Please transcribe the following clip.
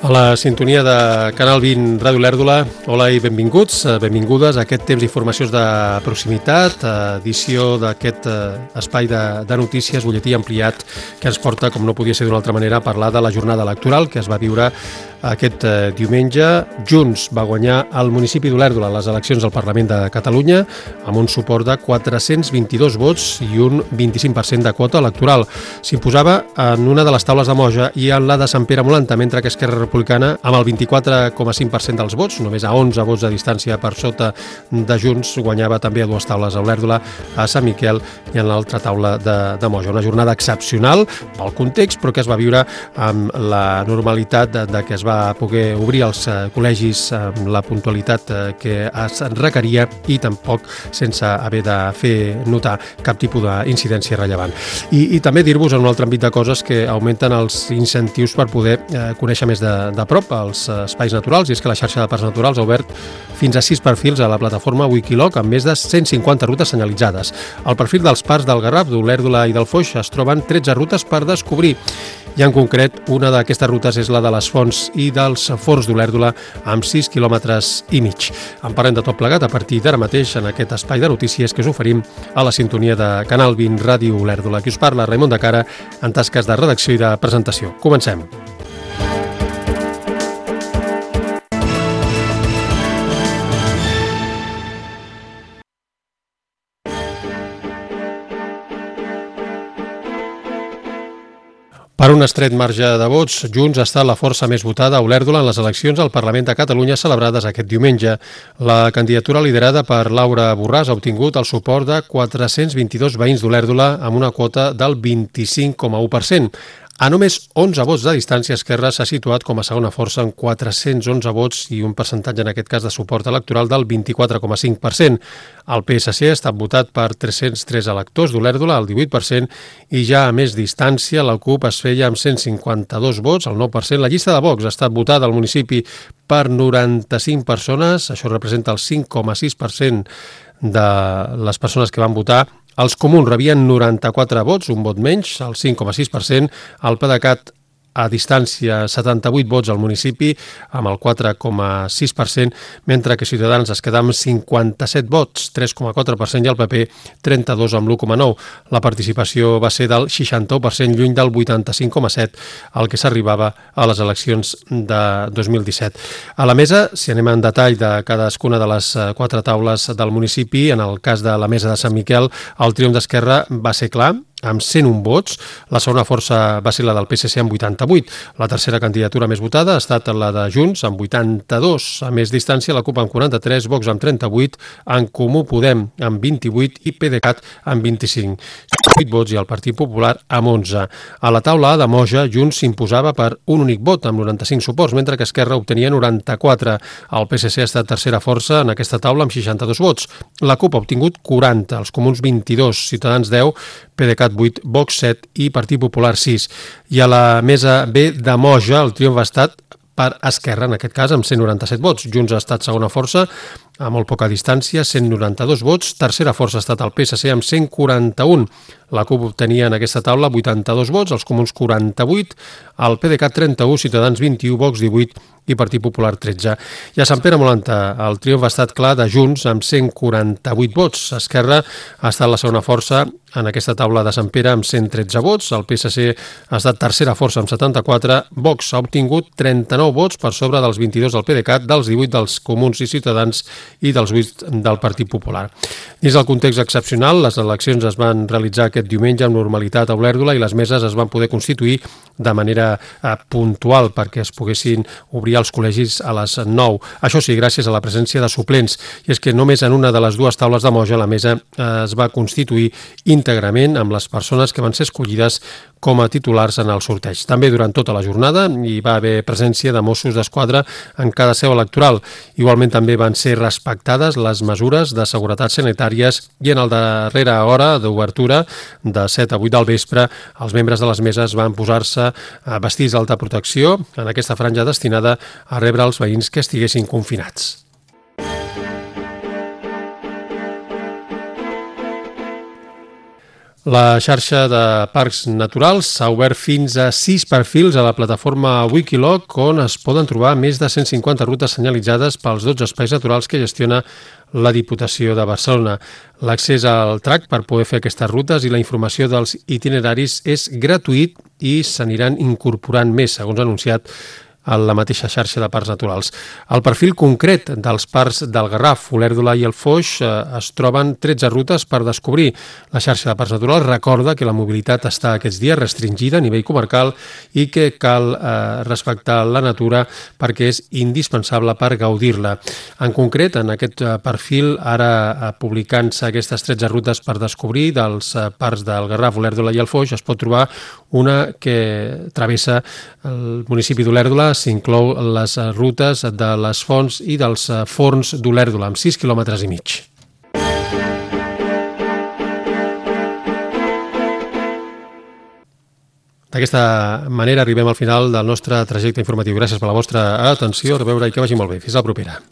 A la sintonia de Canal 20 Ràdio Olèrdola, hola i benvinguts, benvingudes a aquest temps d'informacions de proximitat, edició d'aquest espai de notícies, butlletí ampliat, que ens porta, com no podia ser d'una altra manera, a parlar de la jornada electoral que es va viure aquest diumenge. Junts va guanyar al municipi d'Olèrdola les eleccions al Parlament de Catalunya amb un suport de 422 vots i un 25% de quota electoral. S'imposava en una de les taules de Moja i en la de Sant Pere Molanta, mentre que Esquerra Republicana, amb el 24,5% dels vots, només a 11 vots de distància per sota de Junts, guanyava també a dues taules a Olèrdola, a Sant Miquel i en l'altra taula de Moja. Una jornada excepcional pel context, però que es va viure amb la normalitat de que es va poder obrir els col·legis amb la puntualitat que es requeria i tampoc sense haver de fer notar cap tipus d'incidència rellevant. I també dir-vos en un altre àmbit de coses que augmenten els incentius per poder conèixer més de prop els espais naturals, i és que la xarxa de parcs naturals ha obert fins a 6 perfils a la plataforma Wikiloc amb més de 150 rutes senyalitzades. Al perfil dels parcs del Garraf, d'Olèrdola i del Foix es troben 13 rutes per descobrir. I en concret, una d'aquestes rutes és la de les fonts i dels forns d'Olèrdola amb 6 quilòmetres i mig. En parlem de tot plegat a partir d'ara mateix en aquest espai de notícies que us oferim a la sintonia de Canal 20 Ràdio Olèrdola. Qui us parla, Raimon de Cara, en tasques de redacció i de presentació. Comencem. Per un estret marge de vots, Junts ha estat la força més votada a Olèrdola en les eleccions al Parlament de Catalunya celebrades aquest diumenge. La candidatura liderada per Laura Borràs ha obtingut el suport de 422 veïns d'Olèrdola amb una quota del 25,1%. A només 11 vots de distància, Esquerra s'ha situat com a segona força amb 411 vots i un percentatge, en aquest cas, de suport electoral del 24,5%. El PSC ha estat votat per 303 electors d'Olèrdola, el 18%, i ja a més distància la CUP es feia amb 152 vots, el 9%. La llista de Vox ha estat votada al municipi per 95 persones, això representa el 5,6% de les persones que van votar. Els comuns rebien 94 vots, un vot menys, el 5,6%. El PDeCAT a distància 78 vots al municipi amb el 4,6%, mentre que Ciutadans es quedava amb 57 vots, 3,4%, i el PP 32 amb l'1,9%. La participació va ser del 61%, lluny del 85,7% al que s'arribava a les eleccions de 2017. A la mesa, si anem en detall de cadascuna de les 4 taules del municipi, en el cas de la mesa de Sant Miquel, el triomf d'Esquerra va ser clar, amb 101 vots. La segona força va ser la del PSC amb 88. La tercera candidatura més votada ha estat la de Junts amb 82. A més distància, la CUP amb 43, Vox amb 38, En Comú Podem amb 28 i PDeCAT amb 25. 8 vots i el Partit Popular amb 11. A la taula A de Moja, Junts s'imposava per un únic vot amb 95 suports, mentre que Esquerra obtenia 94. El PSC ha estat tercera força en aquesta taula amb 62 vots. La CUP ha obtingut 40, els Comuns 22, Ciutadans 10, PDeCAT 8, Vox 7 i Partit Popular 6. I a la mesa B de Moja el triomf ha estat per Esquerra, en aquest cas amb 197 vots. Junts ha estat segona força a molt poca distància, 192 vots. Tercera força ha estat el PSC amb 141. La CUP obtenia en aquesta taula 82 vots, els Comuns 48, el PDeCAT 31, Ciutadans 21, Vox 18 i Partit Popular 13. I a Sant Pere Molanta el triomf ha estat clar de Junts amb 148 vots. Esquerra ha estat la segona força en aquesta taula de Sant Pere amb 113 vots. El PSC ha estat tercera força amb 74. Vox ha obtingut 39 vots per sobre dels 22 del PDeCAT, dels 18 dels Comuns i Ciutadans i dels 8 del Partit Popular. Dins del context excepcional, les eleccions es van realitzar aquest diumenge amb normalitat a Olèrdola i les meses es van poder constituir de manera puntual perquè es poguessin obrir els col·legis a les 9. Això sí, gràcies a la presència de suplents. I és que només en una de les dues taules de Moja la mesa es va constituir íntegrament amb les persones que van ser escollides com a titulars en el sorteig. També durant tota la jornada hi va haver presència de Mossos d'Esquadra en cada seu electoral. Igualment també van ser respectades les mesures de seguretat sanitàries i en el darrera hora d'obertura de 7 a 8 del vespre els membres de les meses van posar-se vestits d'alta protecció en aquesta franja destinada a rebre els veïns que estiguessin confinats. La xarxa de parcs naturals s'ha obert fins a 6 perfils a la plataforma Wikiloc, on es poden trobar més de 150 rutes senyalitzades pels 12 espais naturals que gestiona la Diputació de Barcelona. L'accés al TRAC per poder fer aquestes rutes i la informació dels itineraris és gratuït i s'aniran incorporant més, segons ha anunciat a la mateixa xarxa de parcs naturals. Al perfil concret dels parcs del Garraf, Olèrdola i el Foix es troben 13 rutes per descobrir. La xarxa de parcs naturals recorda que la mobilitat està aquests dies restringida a nivell comarcal i que cal respectar la natura perquè és indispensable per gaudir-la. En concret, en aquest perfil, ara publicant-se aquestes 13 rutes per descobrir dels parcs del Garraf, Olèrdola i el Foix, es pot trobar una que travessa el municipi d'Olèrdola. S'inclou les rutes de les fonts i dels forns d'Olèrdola, amb 6,5 quilòmetres. D'aquesta manera arribem al final del nostre trajecte informatiu. Gràcies per la vostra atenció, a reveure i que vagi molt bé. Fins la propera.